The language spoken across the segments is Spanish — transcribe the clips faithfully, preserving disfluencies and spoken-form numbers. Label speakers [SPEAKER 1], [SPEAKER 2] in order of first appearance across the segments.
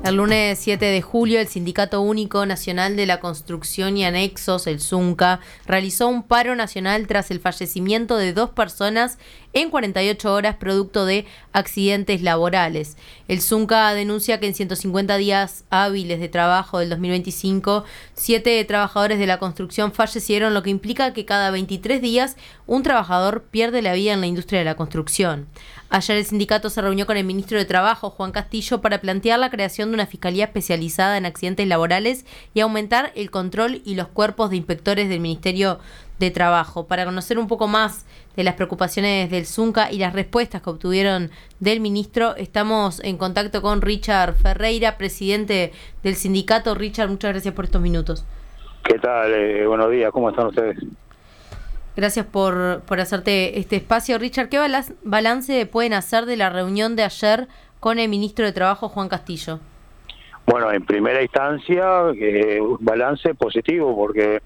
[SPEAKER 1] El lunes siete de julio, el Sindicato Único Nacional de la Construcción y Anexos, el ZUNCA, realizó un paro nacional tras el fallecimiento de dos personas en cuarenta y ocho horas producto de accidentes laborales. El ZUNCA denuncia que en ciento cincuenta días hábiles de trabajo del dos mil veinticinco, siete trabajadores de la construcción fallecieron, lo que implica que cada veintitrés días un trabajador pierde la vida en la industria de la construcción. Ayer el sindicato se reunió con el ministro de Trabajo, Juan Castillo, para plantear la creación de una fiscalía especializada en accidentes laborales y aumentar el control y los cuerpos de inspectores del Ministerio de Trabajo. Para conocer un poco más de las preocupaciones del ZUNCA y las respuestas que obtuvieron del ministro, estamos en contacto con Richard Ferreira, presidente del sindicato. Richard, muchas gracias por estos minutos.
[SPEAKER 2] ¿Qué tal? Eh, buenos días, ¿cómo están ustedes?
[SPEAKER 1] Gracias por, por hacerte este espacio. Richard, ¿qué balance pueden hacer de la reunión de ayer con el ministro de Trabajo, Juan Castillo?
[SPEAKER 2] Bueno, en primera instancia, eh, un balance positivo, porque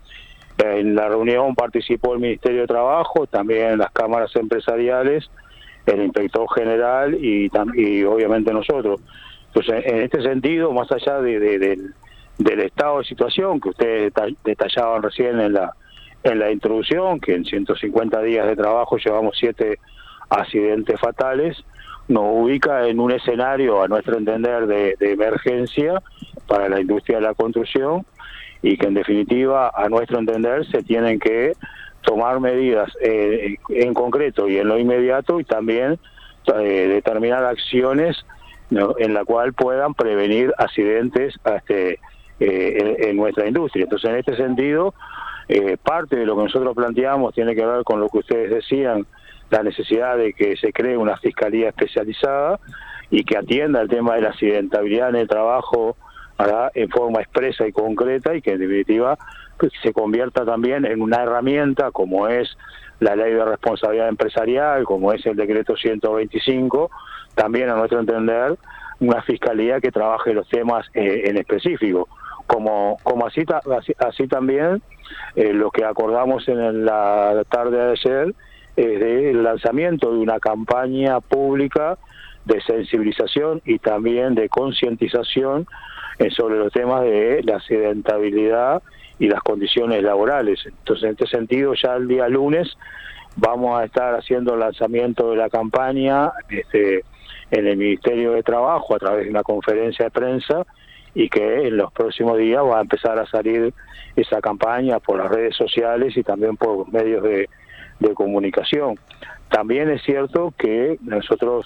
[SPEAKER 2] en la reunión participó el Ministerio de Trabajo, también las cámaras empresariales, el inspector general y, y obviamente nosotros. Entonces, en este sentido, más allá de, de, de, del estado de situación que ustedes detallaban recién en la en la introducción, que en ciento cincuenta días de trabajo llevamos siete accidentes fatales, nos ubica en un escenario, a nuestro entender, de, de emergencia para la industria de la construcción, y que en definitiva, a nuestro entender, se tienen que tomar medidas eh, en concreto y en lo inmediato, y también eh, determinar acciones, ¿no?, en la cual puedan prevenir accidentes este, eh, en, en nuestra industria. Entonces, en este sentido, Eh, parte de lo que nosotros planteamos tiene que ver con lo que ustedes decían, la necesidad de que se cree una fiscalía especializada y que atienda el tema de la accidentabilidad en el trabajo, ¿verdad?, en forma expresa y concreta, y que en definitiva pues, se convierta también en una herramienta como es la ley de responsabilidad empresarial, como es el decreto ciento veinticinco, también a nuestro entender una fiscalía que trabaje los temas eh, en específico, como, como así, así, así también Eh, lo que acordamos en la tarde de ayer es del lanzamiento de una campaña pública de sensibilización y también de concientización eh, sobre los temas de la accidentabilidad y las condiciones laborales. Entonces, en este sentido, ya el día lunes vamos a estar haciendo el lanzamiento de la campaña este, en el Ministerio de Trabajo a través de una conferencia de prensa, y que en los próximos días va a empezar a salir esa campaña por las redes sociales y también por medios de, de comunicación. También es cierto que nosotros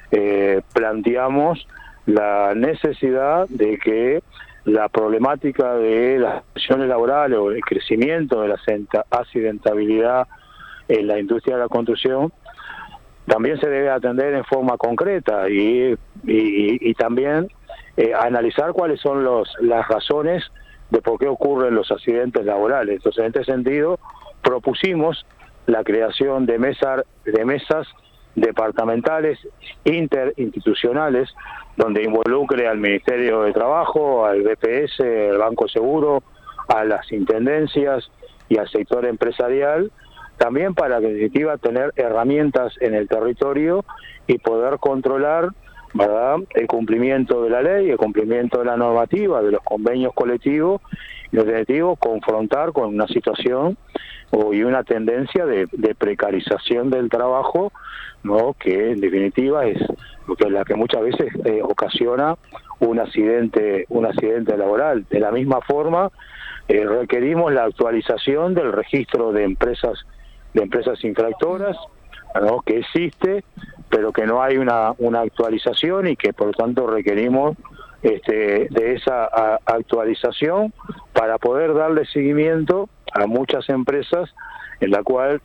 [SPEAKER 2] eh, planteamos la necesidad de que la problemática de las condiciones laborales o el crecimiento de la accidentabilidad en la industria de la construcción también se debe atender en forma concreta y, y, y también Eh, analizar cuáles son los, las razones de por qué ocurren los accidentes laborales. Entonces, en este sentido, propusimos la creación de, mesa, de mesas departamentales interinstitucionales, donde involucre al Ministerio de Trabajo, al B P S, al Banco Seguro, a las intendencias y al sector empresarial, también para, en definitiva, tener herramientas en el territorio y poder controlar, ¿verdad?, el cumplimiento de la ley, el cumplimiento de la normativa, de los convenios colectivos, y en definitiva confrontar con una situación o, y una tendencia de, de precarización del trabajo, ¿no?, que en definitiva es lo que, la que muchas veces eh, ocasiona un accidente, un accidente laboral. De la misma forma, eh, requerimos la actualización del registro de empresas, de empresas infractoras, ¿no?, que existe, pero que no hay una, una actualización, y que por lo tanto requerimos este, de esa a, actualización para poder darle seguimiento a muchas empresas en la cual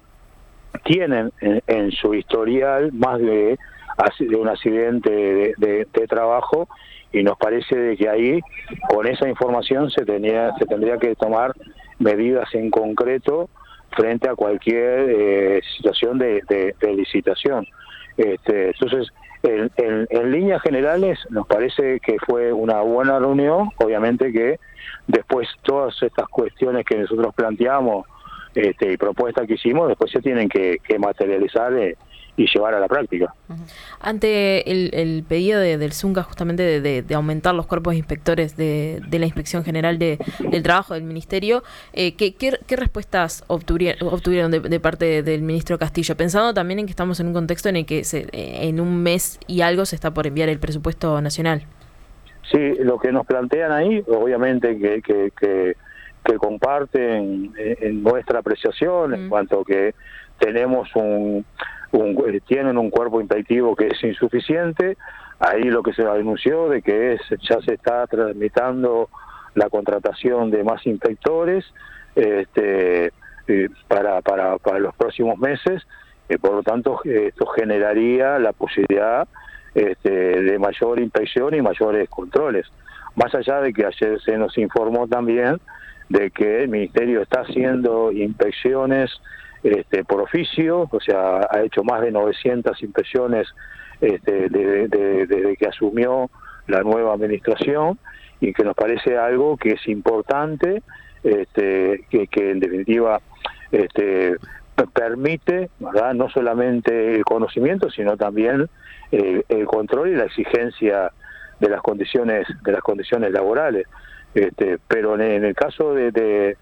[SPEAKER 2] tienen en, en su historial más de, de un accidente de, de, de trabajo, y nos parece de que ahí con esa información se, tenía, se tendría que tomar medidas en concreto frente a cualquier eh, situación de, de, de licitación. Este, entonces, en, en, en líneas generales, nos parece que fue una buena reunión. Obviamente que después todas estas cuestiones que nosotros planteamos este, y propuestas que hicimos, después se tienen que, que materializar en, y llevar a la práctica.
[SPEAKER 3] Ante el, el pedido de, del Zunca justamente de, de, de aumentar los cuerpos inspectores de, de la Inspección General de, del Trabajo del Ministerio, eh, ¿qué, qué, ¿qué respuestas obtuvieron, obtuvieron de, de parte del ministro Castillo? Pensando también en que estamos en un contexto en el que se, en un mes y algo se está por enviar el presupuesto nacional.
[SPEAKER 2] Sí, lo que nos plantean ahí, obviamente que, que, que, que comparten en, en nuestra apreciación mm. en cuanto a que tenemos un... Un, tienen un cuerpo inspectivo que es insuficiente. Ahí lo que se denunció de que es ya se está tramitando la contratación de más inspectores este, eh, para, para, para los próximos meses, eh, por lo tanto esto generaría la posibilidad este, de mayor inspección y mayores controles. Más allá de que ayer se nos informó también de que el Ministerio está haciendo inspecciones Este, por oficio, o sea, ha hecho más de novecientas inspecciones este, desde de, de, de que asumió la nueva administración, y que nos parece algo que es importante, este, que, que en definitiva este, permite, ¿verdad?, no solamente el conocimiento, sino también eh, el control y la exigencia de las condiciones de las condiciones laborales. Este, pero en, en el caso de, de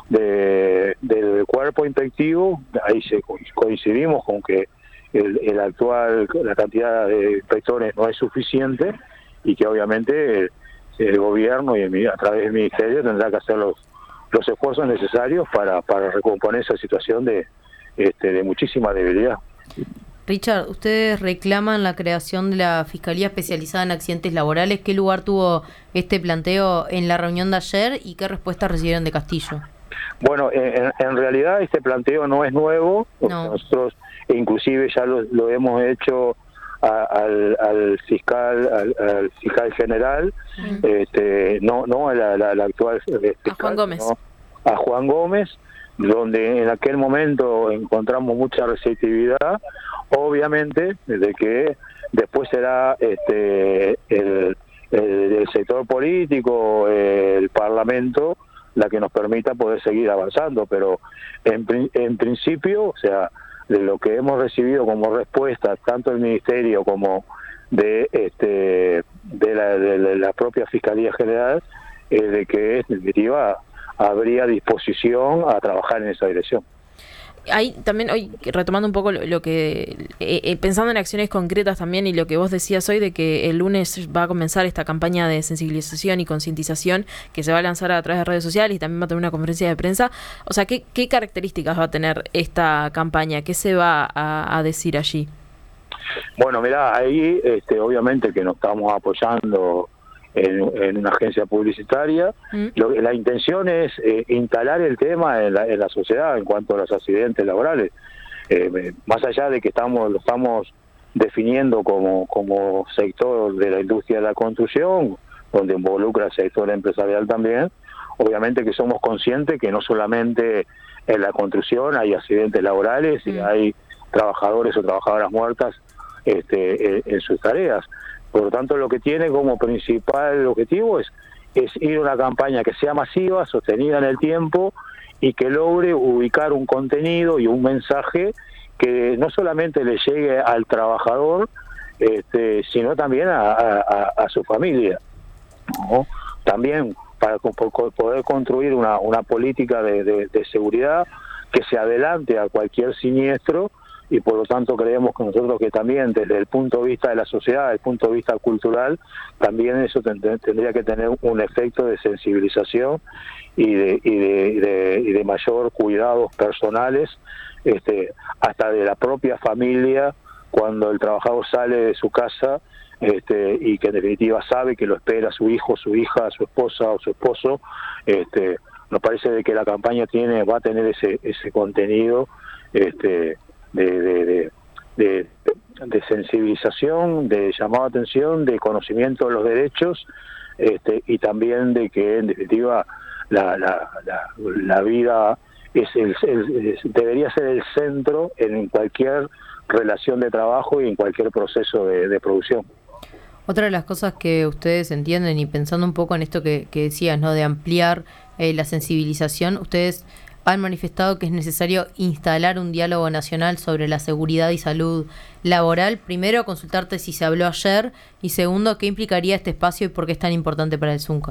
[SPEAKER 2] De, del cuerpo inspectivo, ahí se coincidimos con que el, el actual, la cantidad de inspectores no es suficiente, y que obviamente el, el gobierno y el, a través del ministerio tendrá que hacer los, los esfuerzos necesarios para, para recomponer esa situación de, este, de muchísima debilidad.
[SPEAKER 1] Richard, ustedes reclaman la creación de la Fiscalía Especializada en Accidentes Laborales. ¿Qué lugar tuvo este planteo en la reunión de ayer y qué respuesta recibieron de Castillo?
[SPEAKER 2] Bueno, en, en realidad este planteo no es nuevo, no. Nosotros inclusive ya lo, lo hemos hecho a, al, al fiscal al, al fiscal general, uh-huh. este, no no a la, la, la actual fiscal,
[SPEAKER 3] a Juan Gómez,
[SPEAKER 2] ¿no? a Juan Gómez, donde en aquel momento encontramos mucha receptividad, obviamente, de que después será este el, el, el sector político, el Parlamento, la que nos permita poder seguir avanzando, pero en, en principio, o sea, de lo que hemos recibido como respuesta, tanto del Ministerio como de este de la, de la propia Fiscalía General, es de que en definitiva habría disposición a trabajar en esa dirección.
[SPEAKER 3] Ahí también, hoy retomando un poco lo, lo que, eh, eh, pensando en acciones concretas también, y lo que vos decías hoy de que el lunes va a comenzar esta campaña de sensibilización y concientización que se va a lanzar a través de redes sociales, y también va a tener una conferencia de prensa. O sea, ¿qué, qué características va a tener esta campaña? ¿Qué se va a, a decir allí?
[SPEAKER 2] Bueno, mirá, ahí este, obviamente que nos estamos apoyando En, en una agencia publicitaria. Mm. Lo, la intención es eh, instalar el tema en la, en la sociedad en cuanto a los accidentes laborales, eh, más allá de que estamos lo estamos definiendo como, como sector de la industria de la construcción, donde involucra el sector empresarial también. Obviamente que somos conscientes que no solamente en la construcción hay accidentes laborales, mm. y hay trabajadores o trabajadoras muertas este, en, en sus tareas. Por lo tanto, lo que tiene como principal objetivo es, es ir a una campaña que sea masiva, sostenida en el tiempo, y que logre ubicar un contenido y un mensaje que no solamente le llegue al trabajador, este, sino también a, a, a su familia, ¿no? También para poder construir una, una política de, de, de seguridad que se adelante a cualquier siniestro. Y por lo tanto creemos que nosotros que también desde el punto de vista de la sociedad, desde el punto de vista cultural, también eso tendría que tener un efecto de sensibilización y de, y de, y de, y de mayor cuidados personales, este, hasta de la propia familia, cuando el trabajador sale de su casa, este, y que en definitiva sabe que lo espera su hijo, su hija, su esposa o su esposo. Este, nos parece de que la campaña tiene va a tener ese, ese contenido este, De, de, de, de, de sensibilización, de llamado a atención, de conocimiento de los derechos, este, y también de que en definitiva la, la, la, la vida es el, el, es, debería ser el centro en cualquier relación de trabajo y en cualquier proceso de, de producción.
[SPEAKER 1] Otra de las cosas que ustedes entienden, y pensando un poco en esto que, que decías, ¿no?, de ampliar eh, la sensibilización, ustedes han manifestado que es necesario instalar un diálogo nacional sobre la seguridad y salud laboral. Primero, consultarte si se habló ayer y segundo, ¿qué implicaría este espacio y por qué es tan importante para el Zunca?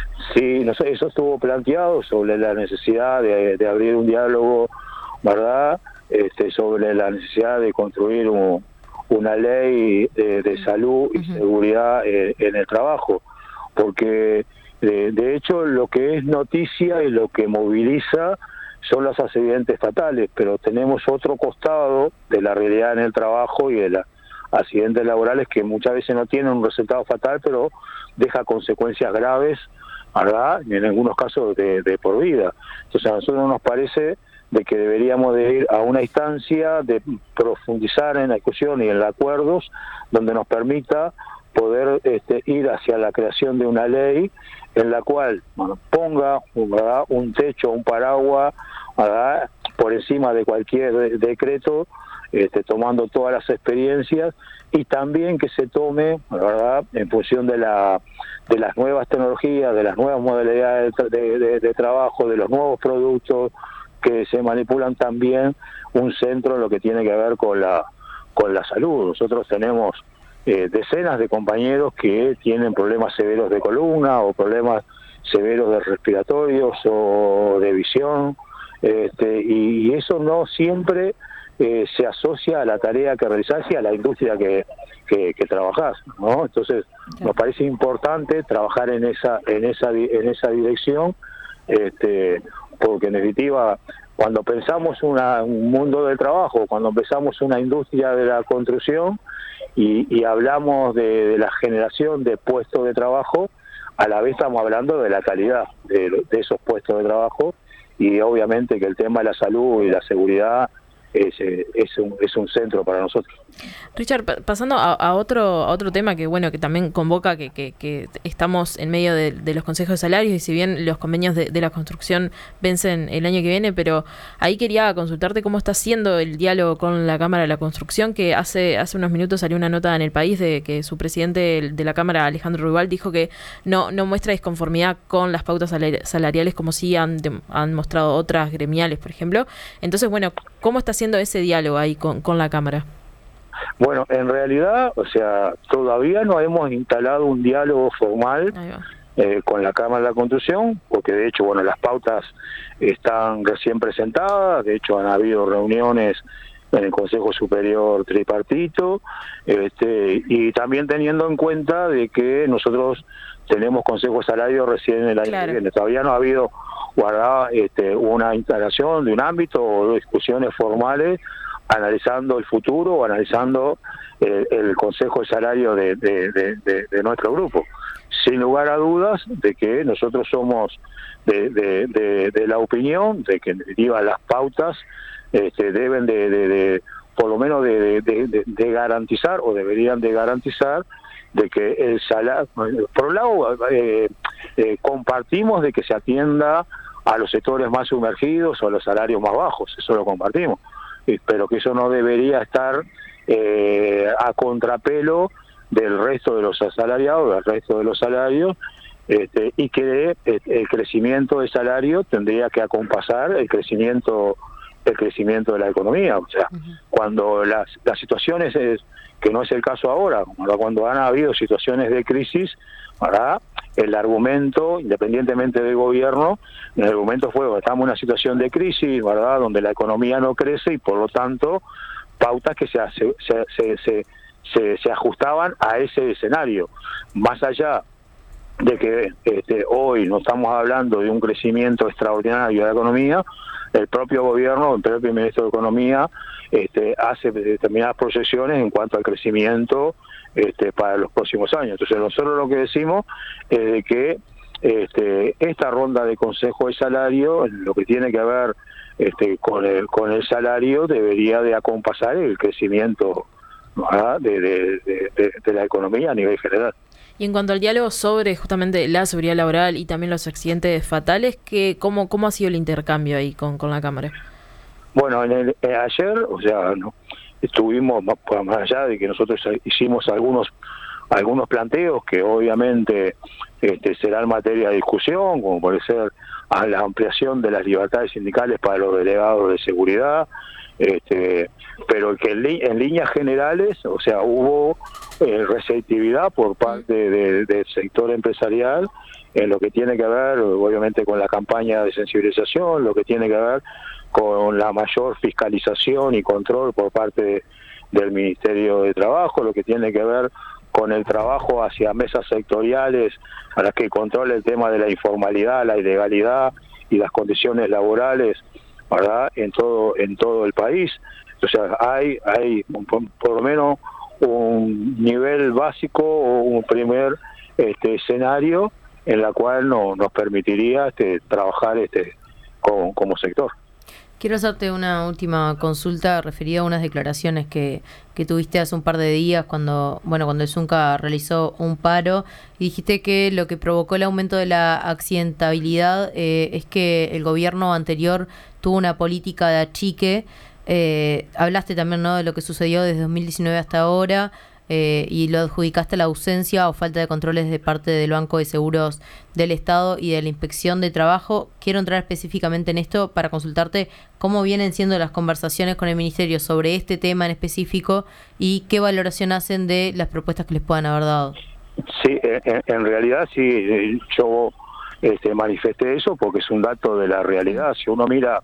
[SPEAKER 2] Sí, no sé, eso estuvo planteado sobre la necesidad de, de abrir un diálogo, ¿verdad? Este, sobre la necesidad de construir un, una ley de, de salud y uh-huh. seguridad en, en el trabajo, porque de, de hecho lo que es noticia y lo que moviliza son los accidentes fatales, pero tenemos otro costado de la realidad en el trabajo y de los accidentes laborales que muchas veces no tienen un resultado fatal, pero deja consecuencias graves, ¿verdad? Y en algunos casos de, de por vida. Entonces a nosotros nos parece de que deberíamos de ir a una instancia de profundizar en la discusión y en los acuerdos donde nos permita poder este, ir hacia la creación de una ley en la cual bueno, ponga ¿verdad? un techo, un paraguas ¿verdad? por encima de cualquier de- decreto, este, tomando todas las experiencias y también que se tome ¿verdad? en función de la de las nuevas tecnologías, de las nuevas modalidades de, de, de, de trabajo, de los nuevos productos que se manipulan también un centro en lo que tiene que ver con la con la salud. Nosotros tenemos eh, decenas de compañeros que tienen problemas severos de columna o problemas severos de respiratorios o de visión, este, y, y eso no siempre eh, se asocia a la tarea que realizás y a la industria que, que, que trabajás, ¿no? Entonces sí. nos parece importante trabajar en esa en esa en esa dirección, este, porque en definitiva cuando pensamos una, un mundo del trabajo, cuando pensamos una industria de la construcción y, y hablamos de, de la generación de puestos de trabajo, a la vez estamos hablando de la calidad de, de esos puestos de trabajo y obviamente que el tema de la salud y la seguridad es, es, un, es un centro para nosotros.
[SPEAKER 3] Richard, pasando a, a otro a otro tema que bueno que también convoca que, que, que estamos en medio de, de los consejos de salarios y si bien los convenios de, de la construcción vencen el año que viene, pero ahí quería consultarte cómo está siendo el diálogo con la Cámara de la Construcción, que hace hace unos minutos salió una nota en El País de que su presidente de la Cámara, Alejandro Ruibal, dijo que no no muestra disconformidad con las pautas salariales como sí han, han mostrado otras gremiales, por ejemplo. Entonces, bueno, ¿cómo está siendo ese diálogo ahí con, con la Cámara?
[SPEAKER 2] Bueno, en realidad, o sea, todavía no hemos instalado un diálogo formal eh, con la Cámara de la Construcción, porque de hecho, bueno, las pautas están recién presentadas, de hecho han habido reuniones en el Consejo Superior Tripartito, este, y también teniendo en cuenta de que nosotros tenemos Consejo de Salario recién el año claro. que viene, todavía no ha habido guardada este, una instalación de un ámbito o discusiones formales analizando el futuro o analizando el, el consejo de salario de, de, de, de, de nuestro grupo. Sin lugar a dudas de que nosotros somos de, de, de, de la opinión de que en definitiva las pautas este, deben de, de, de por lo menos de, de, de, de garantizar o deberían de garantizar de que el salario, por un lado eh, eh, compartimos de que se atienda a los sectores más sumergidos o a los salarios más bajos, eso lo compartimos, pero que eso no debería estar eh, a contrapelo del resto de los asalariados, del resto de los salarios, este, y que eh, el crecimiento de salario tendría que acompasar el crecimiento el crecimiento de la economía. O sea, uh-huh. cuando las, las situaciones, es, que no es el caso ahora, cuando han habido situaciones de crisis, ¿verdad? El argumento, independientemente del gobierno, el argumento fue, estamos en una situación de crisis, ¿verdad?, donde la economía no crece y por lo tanto pautas que se, se, se, se, se, se ajustaban a ese escenario. Más allá de que este, hoy no estamos hablando de un crecimiento extraordinario de la economía, el propio gobierno, el propio ministro de Economía este, hace determinadas proyecciones en cuanto al crecimiento este, para los próximos años. Entonces nosotros lo que decimos es de que este, esta ronda de consejo de salario, lo que tiene que ver este, con, el, con el salario, debería de acompasar el crecimiento de, de, de, de, de la economía a nivel general.
[SPEAKER 3] Y en cuanto al diálogo sobre justamente la seguridad laboral y también los accidentes fatales, ¿qué, cómo, ¿cómo ha sido el intercambio ahí con, con la Cámara?
[SPEAKER 2] Bueno, en el, eh, ayer, o sea, no, estuvimos, más, más allá de que nosotros hicimos algunos algunos planteos que obviamente este, serán materia de discusión, como puede ser a la ampliación de las libertades sindicales para los delegados de seguridad, este, pero que en, li en líneas generales, o sea, hubo eh, receptividad por parte de, del sector empresarial en lo que tiene que ver, obviamente, con la campaña de sensibilización, lo que tiene que ver con la mayor fiscalización y control por parte de, del Ministerio de Trabajo, lo que tiene que ver con el trabajo hacia mesas sectoriales para que controle el tema de la informalidad, la ilegalidad y las condiciones laborales, ¿verdad?, en todo en todo el país. O sea, hay hay por, por lo menos un nivel básico o un primer este escenario en la cual no, nos permitiría este, trabajar este como, como sector.
[SPEAKER 1] Quiero hacerte una última consulta referida a unas declaraciones que, que tuviste hace un par de días cuando, bueno, cuando el Zunca realizó un paro y dijiste que lo que provocó el aumento de la accidentabilidad eh, es que el gobierno anterior tuvo una política de achique. Eh, hablaste también, ¿no?, de lo que sucedió desde dos mil diecinueve hasta ahora. Eh, y lo adjudicaste a la ausencia o falta de controles de parte del Banco de Seguros del Estado y de la Inspección de Trabajo. Quiero entrar específicamente en esto para consultarte cómo vienen siendo las conversaciones con el Ministerio sobre este tema en específico y qué valoración hacen de las propuestas que les puedan haber dado.
[SPEAKER 2] Sí, en, en realidad sí, yo este, manifesté eso porque es un dato de la realidad. Si uno mira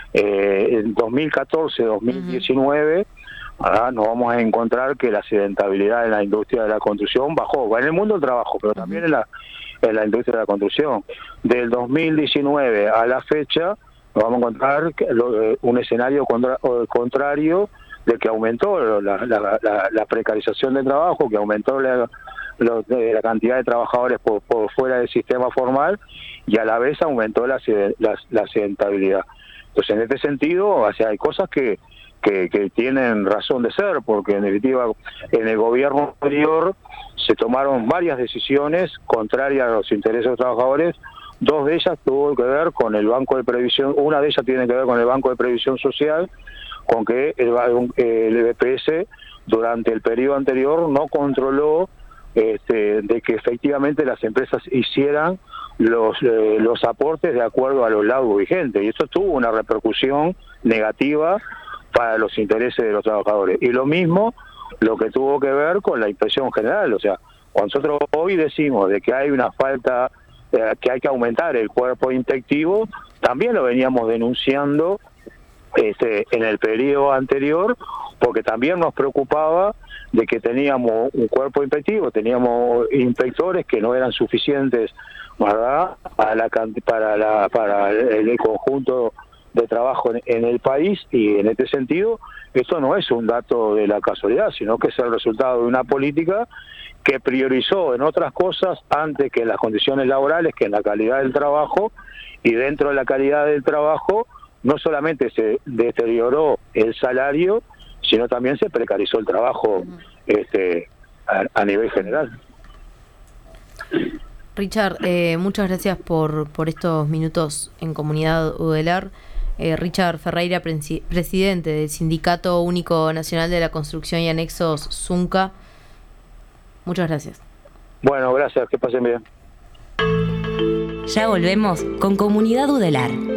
[SPEAKER 2] eh, en dos mil catorce, dos mil diecinueve... Uh-huh. Ahora nos vamos a encontrar que la accidentabilidad en la industria de la construcción bajó, en el mundo del trabajo, pero también en la, en la industria de la construcción. Del dos mil diecinueve a la fecha nos vamos a encontrar que lo, un escenario contra, contrario de que aumentó la, la, la, la precarización del trabajo, que aumentó la, la, la cantidad de trabajadores por, por fuera del sistema formal y a la vez aumentó la, la, la accidentabilidad. Entonces, en este sentido, o sea, hay cosas que Que, que tienen razón de ser, porque en definitiva en el gobierno anterior se tomaron varias decisiones contrarias a los intereses de los trabajadores. Dos de ellas tuvo que ver con el Banco de Previsión, una de ellas tiene que ver con el Banco de Previsión Social, con que el, el B P S durante el periodo anterior no controló este, de que efectivamente las empresas hicieran los, eh, los aportes de acuerdo a los laudos vigentes, y esto tuvo una repercusión negativa para los intereses de los trabajadores. Y lo mismo lo que tuvo que ver con la Inspección General. O sea, cuando nosotros hoy decimos de que hay una falta, eh, que hay que aumentar el cuerpo inspectivo, también lo veníamos denunciando este, en el periodo anterior, porque también nos preocupaba de que teníamos un cuerpo inspectivo, teníamos inspectores que no eran suficientes, ¿verdad?, para la, para la, para el conjunto de trabajo en, en el país, y en este sentido esto no es un dato de la casualidad, sino que es el resultado de una política que priorizó en otras cosas antes que en las condiciones laborales, que en la calidad del trabajo, y dentro de la calidad del trabajo no solamente se deterioró el salario, sino también se precarizó el trabajo este, a, a nivel general.
[SPEAKER 1] Richard, eh, muchas gracias por, por estos minutos en Comunidad Udelar. Eh, Richard Ferreira, presi presidente del Sindicato Único Nacional de la Construcción y Anexos Zunca. Muchas gracias.
[SPEAKER 2] Bueno, gracias, que pasen bien.
[SPEAKER 4] Ya volvemos con Comunidad Udelar.